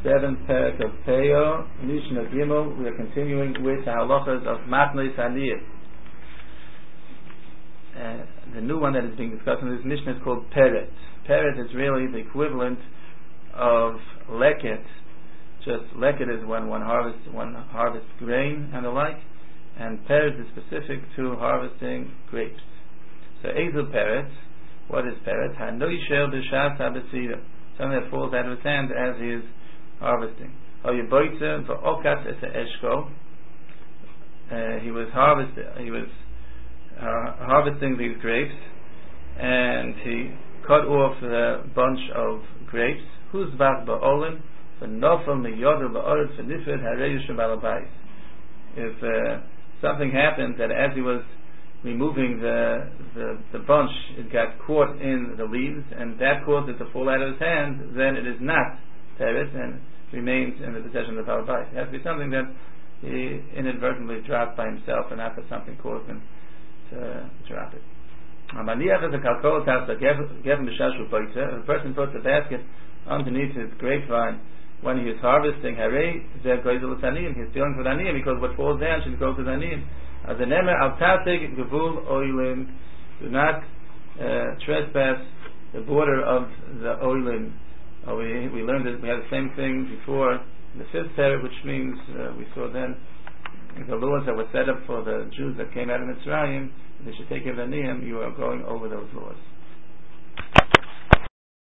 Seventh parak of Peyo, Mishnah Gimel. We are continuing with the halachas of Matnos Haniyim. The new one that is being discussed in this Mishnah is called Peret. Peret is really the equivalent of Leket. Just Leket is when one harvests grain and the like, and Peret is specific to harvesting grapes. So Ezel Peret, what is Peret? Hanoisher b'shas habesira, something that falls out of his hand as he is harvesting. He was harvesting these grapes, and he cut off the bunch of grapes. Who's bas ba'olim? If something happened that as he was removing the bunch, it got caught in the leaves, and that caused it to fall out of his hand, then it is not Peret and remains in the possession of the Baal Bayis. It has to be something that he inadvertently dropped by himself, and not that something caused him to drop it. If a person puts a basket underneath his grapevine when he is harvesting, he's stealing for the aniyim, because what falls down should go to the aniyim. Do not trespass the border of the oilim. We learned that we had the same thing before in the fifth parak, which means we saw then the laws that were set up for the Jews that came out of Mitzrayim. They should take care of the aniyim. You are going over those laws.